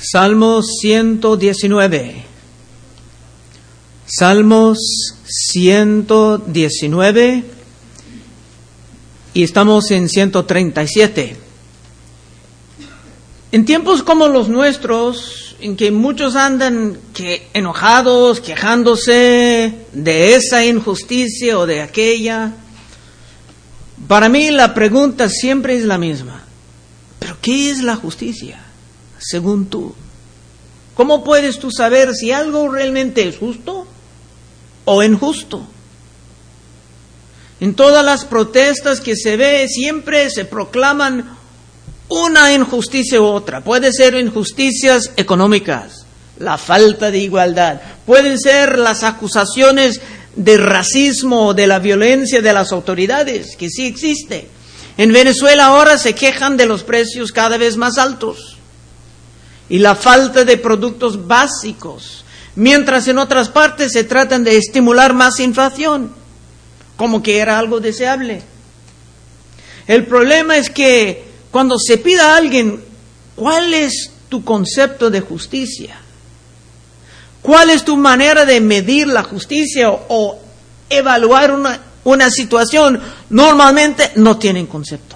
Salmos 119. Salmos 119 y estamos en 137. En tiempos como los nuestros, en que muchos andan enojados, quejándose de esa injusticia o de aquella, para mí la pregunta siempre es la misma. ¿Pero qué es la justicia, según tú? ¿Cómo puedes tú saber si algo realmente es justo o injusto? En todas las protestas que se ve, siempre se proclaman una injusticia u otra. Puede ser injusticias económicas, la falta de igualdad. Pueden ser las acusaciones de racismo, de la violencia de las autoridades, que sí existe. En Venezuela ahora se quejan de los precios cada vez más altos y la falta de productos básicos, mientras en otras partes se tratan de estimular más inflación, como que era algo deseable. El problema es que cuando se pida a alguien, ¿cuál es tu concepto de justicia? ¿Cuál es tu manera de medir la justicia o evaluar una situación? Normalmente no tienen concepto.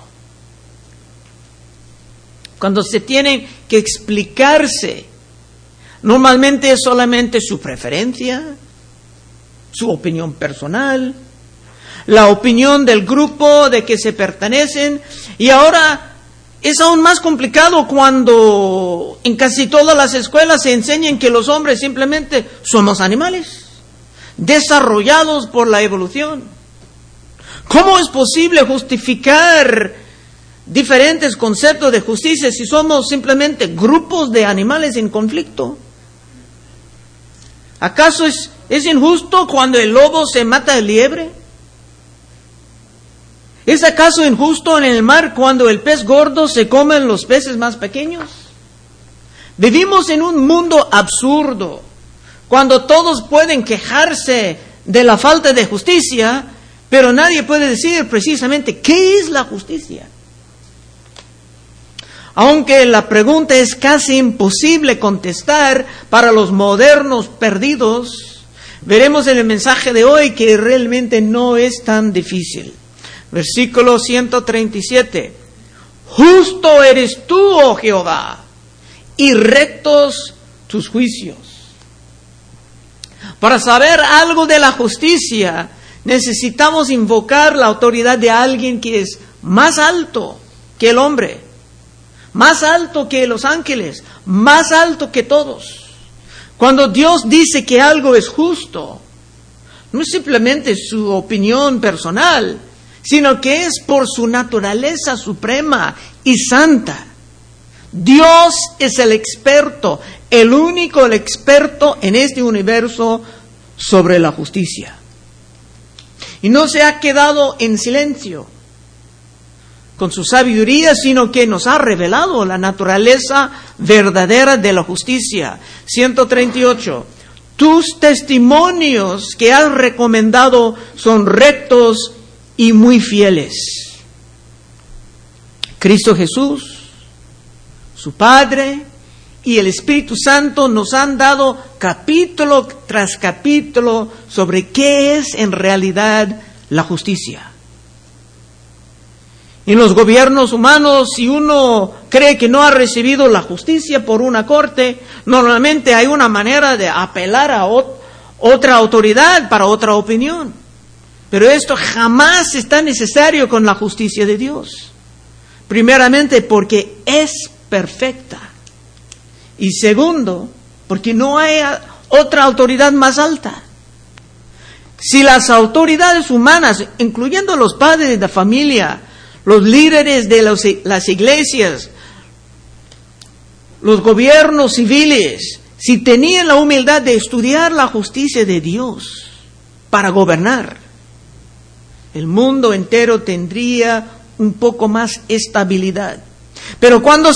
Cuando se tienen que explicarse, normalmente es solamente su preferencia, su opinión personal, la opinión del grupo de que se pertenecen. Y ahora es aún más complicado cuando en casi todas las escuelas se enseñan que los hombres simplemente somos animales, desarrollados por la evolución. ¿Cómo es posible justificar diferentes conceptos de justicia si somos simplemente grupos de animales en conflicto? ¿Acaso es injusto cuando el lobo se mata al liebre? ¿Es acaso injusto en el mar cuando el pez gordo se come los peces más pequeños? Vivimos en un mundo absurdo, cuando todos pueden quejarse de la falta de justicia, pero nadie puede decir precisamente qué es la justicia. Aunque la pregunta es casi imposible contestar para los modernos perdidos, veremos en el mensaje de hoy que realmente no es tan difícil. Versículo 137. Justo eres tú, oh Jehová, y rectos tus juicios. Para saber algo de la justicia, necesitamos invocar la autoridad de alguien que es más alto que el hombre, más alto que los ángeles, más alto que todos. Cuando Dios dice que algo es justo, no es simplemente su opinión personal, sino que es por su naturaleza suprema y santa. Dios es el experto, el único experto en este universo sobre la justicia. Y no se ha quedado en silencio con su sabiduría, sino que nos ha revelado la naturaleza verdadera de la justicia. 138. Tus testimonios que has recomendado son rectos y muy fieles. Cristo Jesús, su Padre y el Espíritu Santo nos han dado capítulo tras capítulo sobre qué es en realidad la justicia. En los gobiernos humanos, si uno cree que no ha recibido la justicia por una corte, normalmente hay una manera de apelar a otra autoridad para otra opinión. Pero esto jamás está necesario con la justicia de Dios. Primeramente, porque es perfecta. Y segundo, porque no hay otra autoridad más alta. Si las autoridades humanas, incluyendo los padres de la familia, los líderes de las iglesias, los gobiernos civiles, si tenían la humildad de estudiar la justicia de Dios para gobernar, el mundo entero tendría un poco más estabilidad. Pero cuando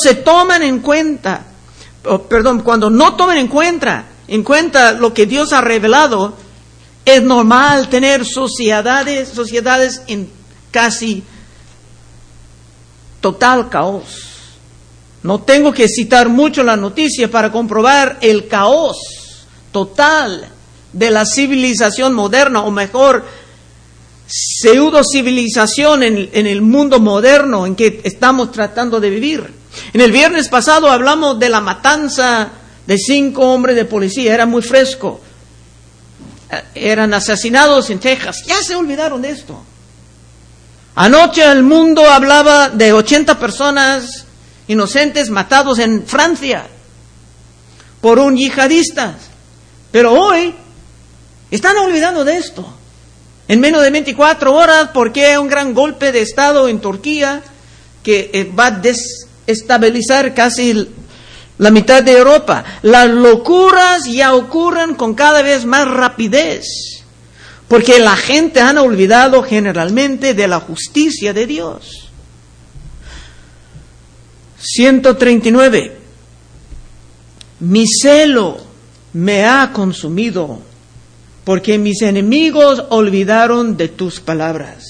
cuando no toman en cuenta lo que Dios ha revelado, es normal tener sociedades en casi total caos. No tengo que citar mucho la noticia para comprobar el caos total de la civilización moderna, o mejor, pseudo civilización en el mundo moderno en que estamos tratando de vivir. En el viernes pasado hablamos de la matanza de 5 hombres de policía, era muy fresco. Eran asesinados en Texas. Ya se olvidaron de esto. Anoche el mundo hablaba de 80 personas inocentes matados en Francia por un yihadista. Pero hoy están olvidando de esto. En menos de 24 horas, porque un gran golpe de Estado en Turquía que va a desestabilizar casi la mitad de Europa. Las locuras ya ocurren con cada vez más rapidez, porque la gente ha olvidado generalmente de la justicia de Dios. 139. Mi celo me ha consumido, porque mis enemigos olvidaron de tus palabras.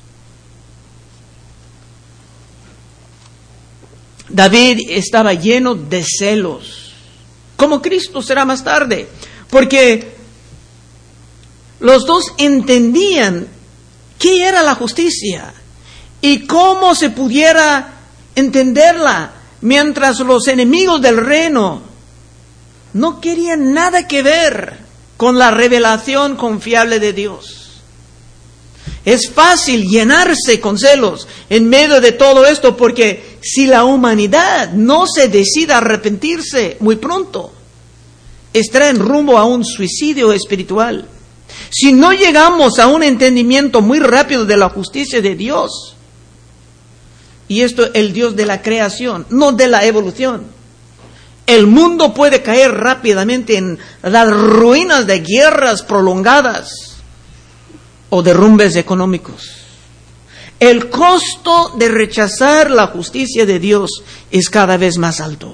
David estaba lleno de celos, como Cristo será más tarde, porque los dos entendían qué era la justicia y cómo se pudiera entenderla, mientras los enemigos del reino no querían nada que ver con la revelación confiable de Dios. Es fácil llenarse con celos en medio de todo esto, porque si la humanidad no se decide a arrepentirse muy pronto, estará en rumbo a un suicidio espiritual. Si no llegamos a un entendimiento muy rápido de la justicia de Dios, y esto el Dios de la creación, no de la evolución, el mundo puede caer rápidamente en las ruinas de guerras prolongadas o derrumbes económicos. El costo de rechazar la justicia de Dios es cada vez más alto.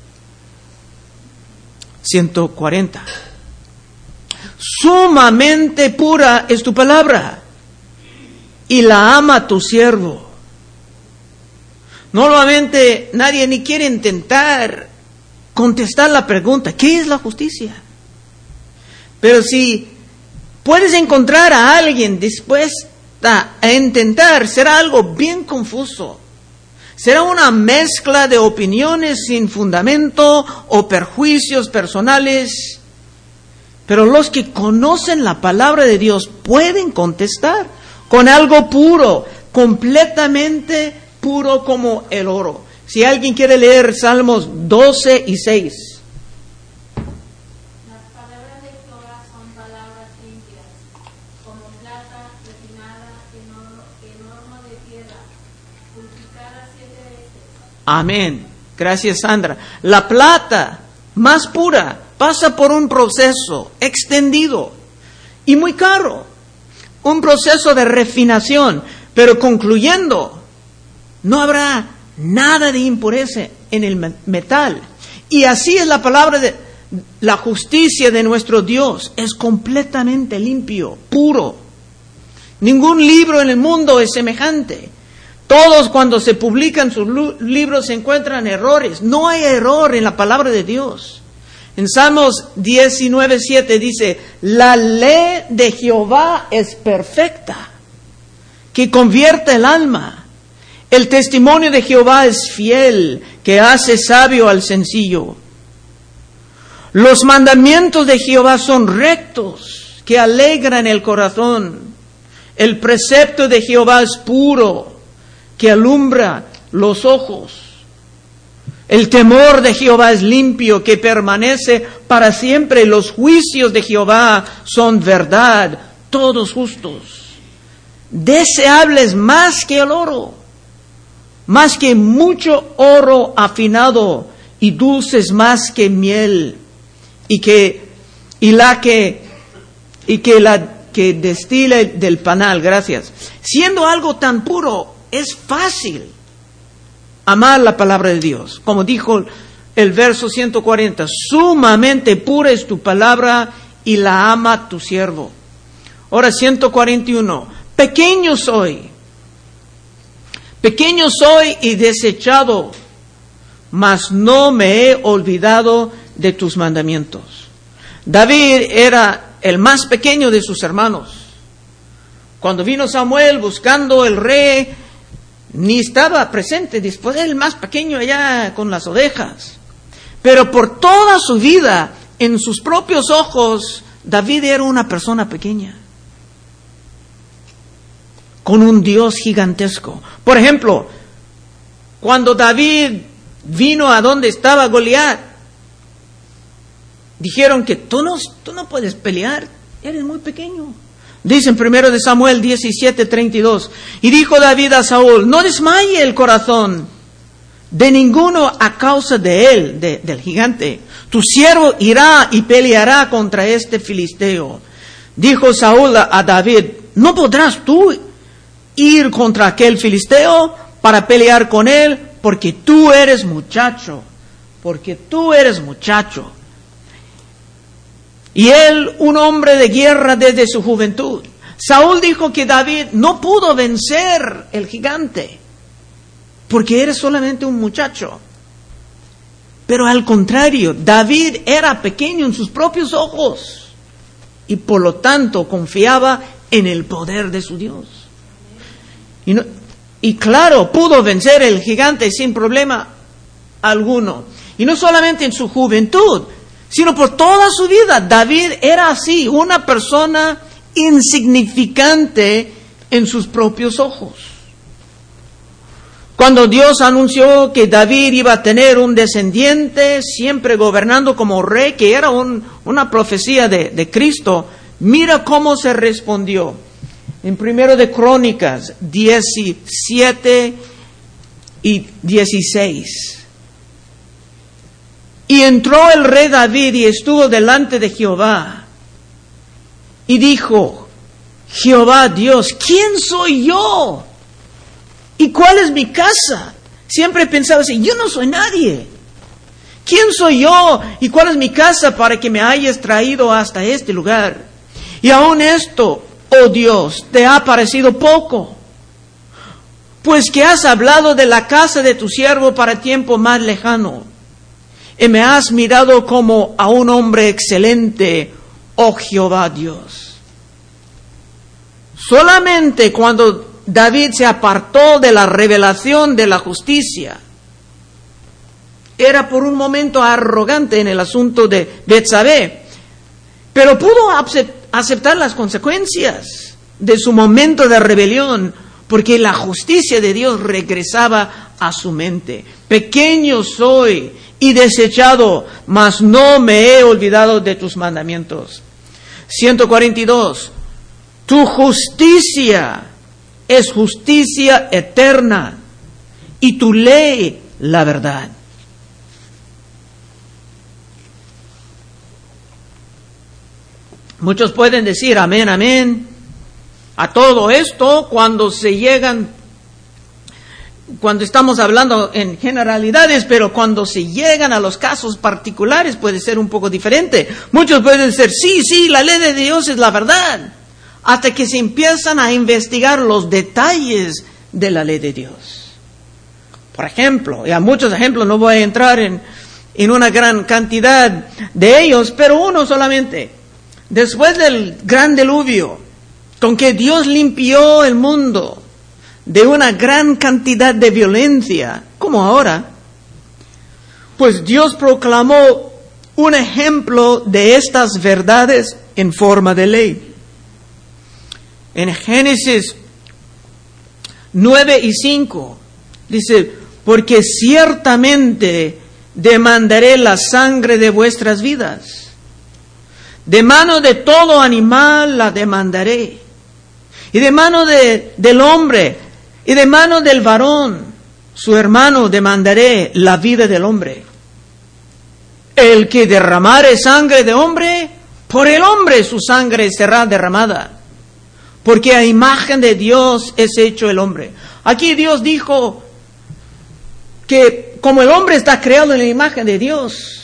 140. Sumamente pura es tu palabra, y la ama tu siervo. Normalmente nadie ni quiere intentar contestar la pregunta, ¿qué es la justicia? Pero si puedes encontrar a alguien dispuesta a intentar, será algo bien confuso. Será una mezcla de opiniones sin fundamento o perjuicios personales. Pero los que conocen la palabra de Dios pueden contestar con algo puro, completamente puro como el oro. Si alguien quiere leer Salmos 12 y 6. Las palabras de Jehová son palabras limpias, como plata refinada en horno de piedra, purificada 7 veces. Amén. Gracias, Sandra. La plata más pura pasa por un proceso extendido y muy caro. Un proceso de refinación, pero concluyendo, no habrá nada de impureza en el metal. Y así es la palabra de la justicia de nuestro Dios. Es completamente limpio, puro. Ningún libro en el mundo es semejante. Todos cuando se publican sus libros se encuentran errores. No hay error en la palabra de Dios. En Salmos 19:7 dice, la ley de Jehová es perfecta, que convierte el alma. El testimonio de Jehová es fiel, que hace sabio al sencillo. Los mandamientos de Jehová son rectos, que alegran el corazón. El precepto de Jehová es puro, que alumbra los ojos. El temor de Jehová es limpio, que permanece para siempre. Los juicios de Jehová son verdad, todos justos. Deseables más que el oro, más que mucho oro afinado, y dulces más que miel, y la que destila del panal. Gracias. Siendo algo tan puro, es fácil amar la palabra de Dios. Como dijo el verso 140, sumamente pura es tu palabra y la ama tu siervo. Ahora 141, pequeño soy y desechado, mas no me he olvidado de tus mandamientos. David era el más pequeño de sus hermanos. Cuando vino Samuel buscando el rey, ni estaba presente, después el más pequeño allá con las ovejas. Pero por toda su vida, en sus propios ojos, David era una persona pequeña, con un Dios gigantesco. Por ejemplo, cuando David vino a donde estaba Goliat, dijeron que tú no puedes pelear, eres muy pequeño. Dice en 1 Samuel 17:32, y dijo David a Saúl, no desmaye el corazón de ninguno a causa de él, del gigante. Tu siervo irá y peleará contra este filisteo. Dijo Saúl a David, ¿no podrás tú ir contra aquel filisteo para pelear con él? Porque tú eres muchacho. Y él, un hombre de guerra desde su juventud. Saúl dijo que David no pudo vencer el gigante, porque era solamente un muchacho. Pero al contrario, David era pequeño en sus propios ojos, y por lo tanto confiaba en el poder de su Dios. Y claro, pudo vencer el gigante sin problema alguno. Y no solamente en su juventud, sino por toda su vida. David era así, una persona insignificante en sus propios ojos. Cuando Dios anunció que David iba a tener un descendiente, siempre gobernando como rey, que era una profecía de Cristo, mira cómo se respondió. En 1 de Crónicas 17 y 16. Y entró el rey David y estuvo delante de Jehová. Y dijo, Jehová Dios, ¿quién soy yo? ¿Y cuál es mi casa? Siempre pensaba así, yo no soy nadie. ¿Quién soy yo? ¿Y cuál es mi casa para que me hayas traído hasta este lugar? Y aún esto, oh Dios, te ha parecido poco. Pues que has hablado de la casa de tu siervo para tiempo más lejano. Y me has mirado como a un hombre excelente, oh Jehová Dios. Solamente cuando David se apartó de la revelación de la justicia, era por un momento arrogante en el asunto de Betsabé, pero pudo aceptar las consecuencias de su momento de rebelión, porque la justicia de Dios regresaba a su mente. Pequeño soy y desechado, mas no me he olvidado de tus mandamientos. 142. Tu justicia es justicia eterna, y tu ley la verdad. Muchos pueden decir amén, amén a todo esto cuando estamos hablando en generalidades, pero cuando se llegan a los casos particulares puede ser un poco diferente. Muchos pueden decir, sí, la ley de Dios es la verdad, hasta que se empiezan a investigar los detalles de la ley de Dios. Por ejemplo, y a muchos ejemplos, no voy a entrar en una gran cantidad de ellos, pero uno solamente. Después del gran diluvio, con que Dios limpió el mundo de una gran cantidad de violencia, como ahora, pues Dios proclamó un ejemplo de estas verdades en forma de ley. En Génesis 9 y 5 dice, porque ciertamente demandaré la sangre de vuestras vidas. De mano de todo animal la demandaré. Y de mano del hombre y de mano del varón, su hermano, demandaré la vida del hombre. El que derramare sangre de hombre, por el hombre su sangre será derramada. Porque a imagen de Dios es hecho el hombre. Aquí Dios dijo que como el hombre está creado en la imagen de Dios,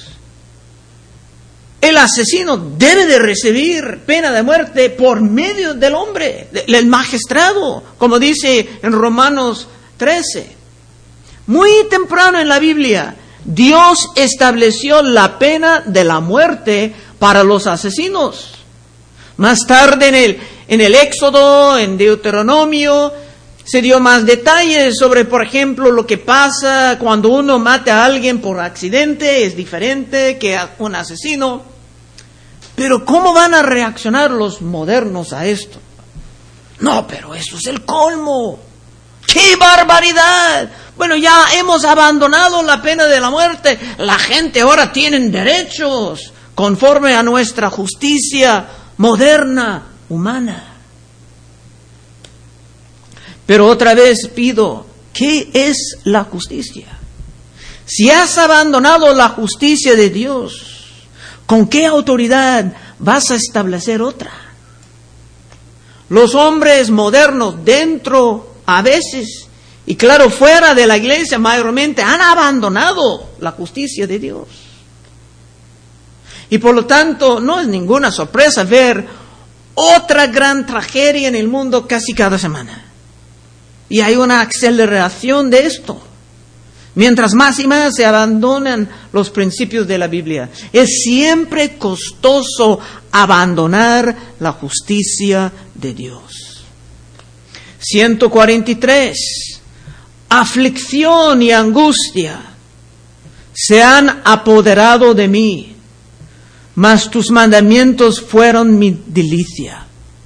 el asesino debe de recibir pena de muerte por medio del hombre, el magistrado, como dice en Romanos 13. Muy temprano en la Biblia, Dios estableció la pena de la muerte para los asesinos. Más tarde en el Éxodo, en Deuteronomio, se dio más detalles sobre, por ejemplo, lo que pasa cuando uno mata a alguien por accidente. Es diferente que a un asesino. Pero ¿cómo van a reaccionar los modernos a esto? No, pero eso es el colmo. ¡Qué barbaridad! Bueno, ya hemos abandonado la pena de la muerte. La gente ahora tiene derechos conforme a nuestra justicia moderna, humana. Pero otra vez pido, ¿qué es la justicia? Si has abandonado la justicia de Dios, ¿con qué autoridad vas a establecer otra? Los hombres modernos dentro, a veces, y claro, fuera de la iglesia mayormente, han abandonado la justicia de Dios. Y por lo tanto, no es ninguna sorpresa ver otra gran tragedia en el mundo casi cada semana. Y hay una aceleración de esto. Mientras más y más se abandonan los principios de la Biblia. Es siempre costoso abandonar la justicia de Dios. 143. Aflicción y angustia se han apoderado de mí, mas tus mandamientos fueron mi delicia.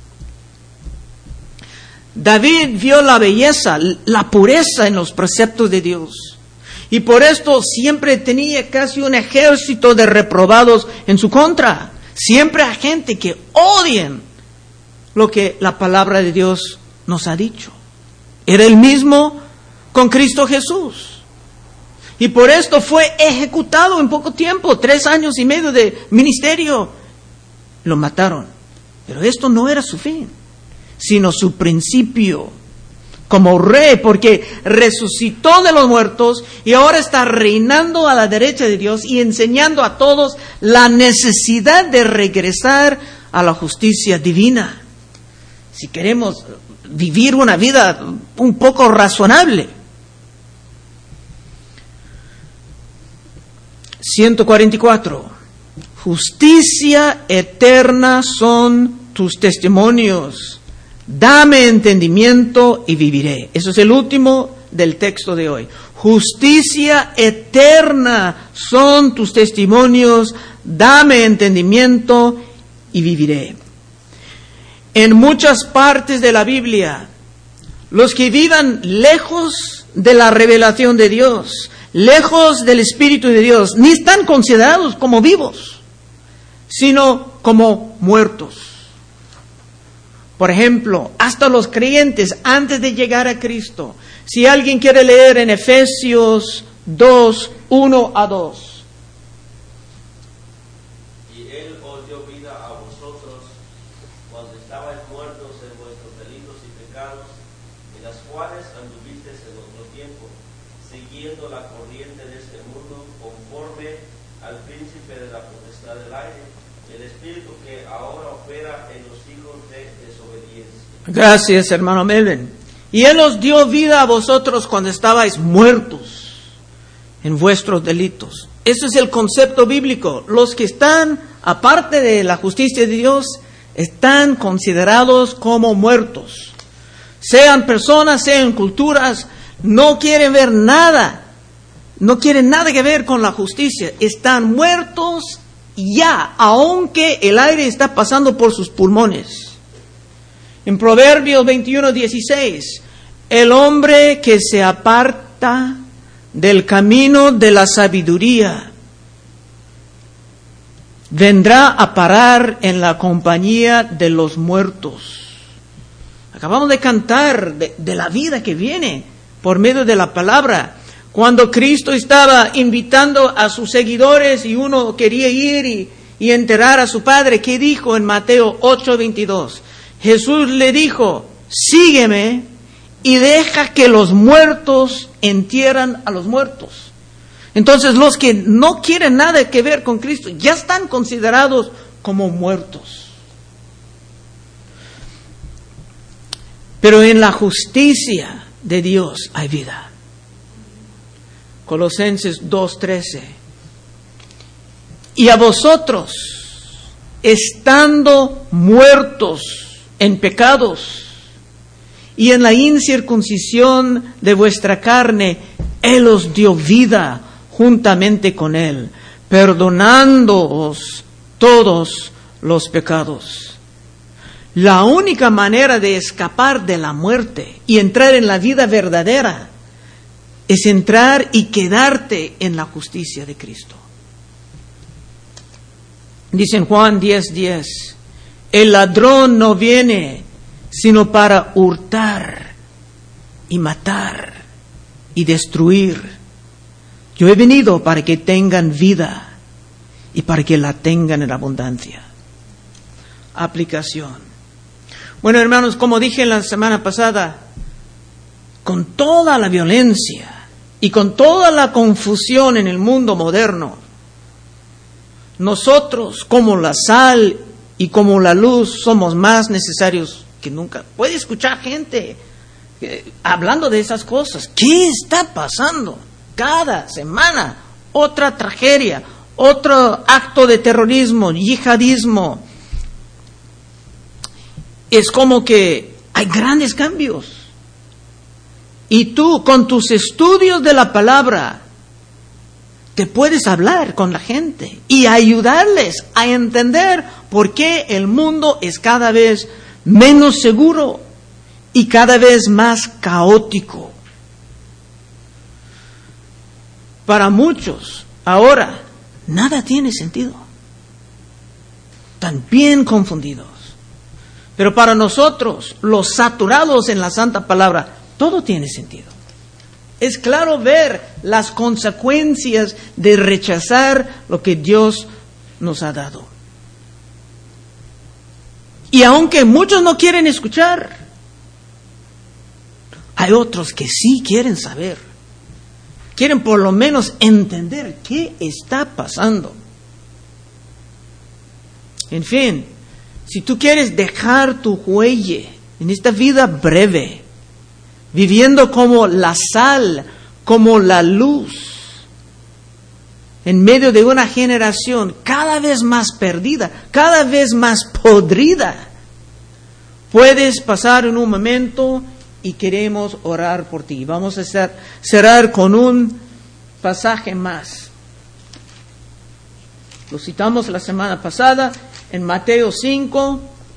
David vio la belleza, la pureza en los preceptos de Dios. Y por esto siempre tenía casi un ejército de reprobados en su contra. Siempre hay gente que odian lo que la palabra de Dios nos ha dicho. Era el mismo con Cristo Jesús. Y por esto fue ejecutado en poco tiempo, 3 años y medio de ministerio. Lo mataron. Pero esto no era su fin, sino su principio como rey, porque resucitó de los muertos y ahora está reinando a la derecha de Dios y enseñando a todos la necesidad de regresar a la justicia divina. Si queremos vivir una vida un poco razonable. 144. Justicia eterna son tus testimonios. Dame entendimiento y viviré. Eso es el último del texto de hoy. Justicia eterna son tus testimonios. Dame entendimiento y viviré. En muchas partes de la Biblia, los que vivan lejos de la revelación de Dios, lejos del Espíritu de Dios, ni están considerados como vivos, sino como muertos. Por ejemplo, hasta los creyentes antes de llegar a Cristo. Si alguien quiere leer en Efesios 2, 1 a 2. Y Él os dio vida a vosotros cuando estabais muertos en vuestros delitos y pecados, en las cuales anduvisteis en otro tiempo, siguiendo la corriente de este mundo, conforme al príncipe de la potestad del aire, el espíritu que ahora opera en los hijos de desobediencia. Gracias, hermano Melvin. Y Él os dio vida a vosotros cuando estabais muertos en vuestros delitos. Ese es el concepto bíblico. Los que están aparte de la justicia de Dios están considerados como muertos. Sean personas, sean culturas, no quieren ver nada. No quieren nada que ver con la justicia. Están muertos ya, aunque el aire está pasando por sus pulmones. En Proverbios 21:16, el hombre que se aparta del camino de la sabiduría vendrá a parar en la compañía de los muertos. Acabamos de cantar de la vida que viene por medio de la palabra. Cuando Cristo estaba invitando a sus seguidores y uno quería ir y enterrar a su padre, ¿qué dijo en Mateo 8:22? Jesús le dijo, sígueme y deja que los muertos entierran a los muertos. Entonces los que no quieren nada que ver con Cristo ya están considerados como muertos. Pero en la justicia de Dios hay vida. Colosenses 2:13. Y a vosotros, estando muertos en pecados y en la incircuncisión de vuestra carne, Él os dio vida juntamente con Él, perdonándoos todos los pecados. La única manera de escapar de la muerte y entrar en la vida verdadera es entrar y quedarte en la justicia de Cristo. Dice en Juan 10:10, el ladrón no viene sino para hurtar y matar y destruir. Yo he venido para que tengan vida y para que la tengan en abundancia. Aplicación. Bueno, hermanos, como dije la semana pasada, con toda la violencia y con toda la confusión en el mundo moderno, nosotros como la sal y como la luz somos más necesarios que nunca. Puede escuchar gente hablando de esas cosas. ¿Qué está pasando? Cada semana otra tragedia, otro acto de terrorismo, yihadismo. Es como que hay grandes cambios. Y tú, con tus estudios de la palabra, te puedes hablar con la gente y ayudarles a entender por qué el mundo es cada vez menos seguro y cada vez más caótico. Para muchos, ahora, nada tiene sentido. Están bien confundidos. Pero para nosotros, los saturados en la Santa Palabra, todo tiene sentido. Es claro ver las consecuencias de rechazar lo que Dios nos ha dado. Y aunque muchos no quieren escuchar, hay otros que sí quieren saber. Quieren por lo menos entender qué está pasando. En fin, si tú quieres dejar tu huella en esta vida breve, viviendo como la sal, como la luz, en medio de una generación cada vez más perdida, cada vez más podrida, puedes pasar en un momento y queremos orar por ti. Vamos a cerrar con un pasaje más. Lo citamos la semana pasada en Mateo 5.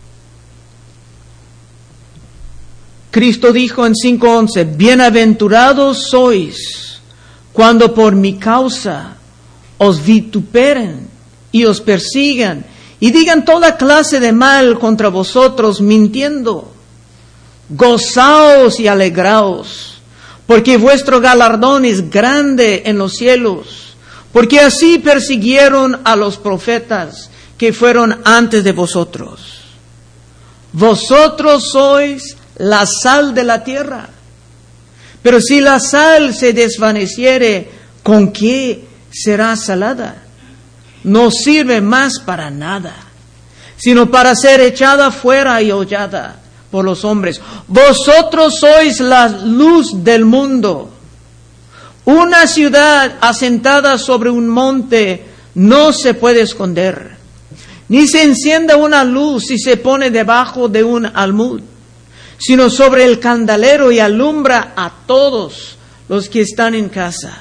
Cristo dijo en 5:11, bienaventurados sois cuando por mi causa os vituperen y os persigan y digan toda clase de mal contra vosotros mintiendo. Gozaos y alegraos, porque vuestro galardón es grande en los cielos, porque así persiguieron a los profetas que fueron antes de vosotros. Vosotros sois la sal de la tierra. Pero si la sal se desvaneciere, ¿con qué será salada? No sirve más para nada, sino para ser echada fuera y hollada por los hombres. Vosotros sois la luz del mundo. Una ciudad asentada sobre un monte no se puede esconder, ni se enciende una luz y se pone debajo de un almud, sino sobre el candelero y alumbra a todos los que están en casa.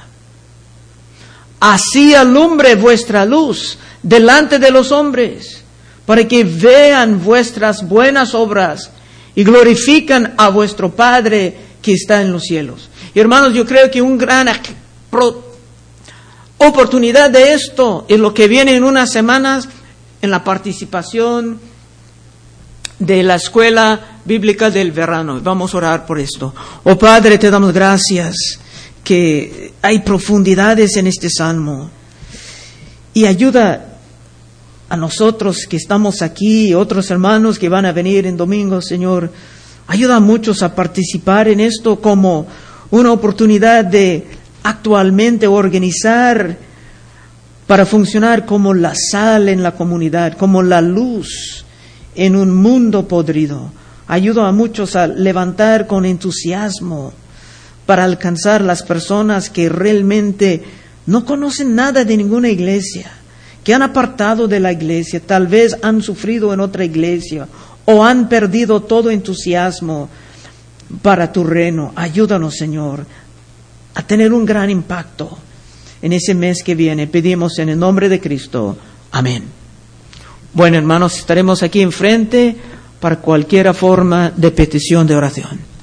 Así alumbre vuestra luz delante de los hombres, para que vean vuestras buenas obras y glorifican a vuestro Padre que está en los cielos. Y hermanos, yo creo que una gran oportunidad de esto es lo que viene en unas semanas en la participación de la escuela bíblica del verano. Vamos a orar por esto. Oh Padre, te damos gracias que hay profundidades en este salmo. Y ayuda a nosotros que estamos aquí, otros hermanos que van a venir en domingo, Señor. Ayuda a muchos a participar en esto como una oportunidad de actualmente organizar para funcionar como la sal en la comunidad, como la luz en un mundo podrido. Ayuda a muchos a levantar con entusiasmo, para alcanzar las personas que realmente no conocen nada de ninguna iglesia, que han apartado de la iglesia, tal vez han sufrido en otra iglesia o han perdido todo entusiasmo para tu reino. Ayúdanos, Señor, a tener un gran impacto en ese mes que viene. Pedimos en el nombre de Cristo. Amén. Bueno, hermanos, estaremos aquí enfrente para cualquier forma de petición de oración.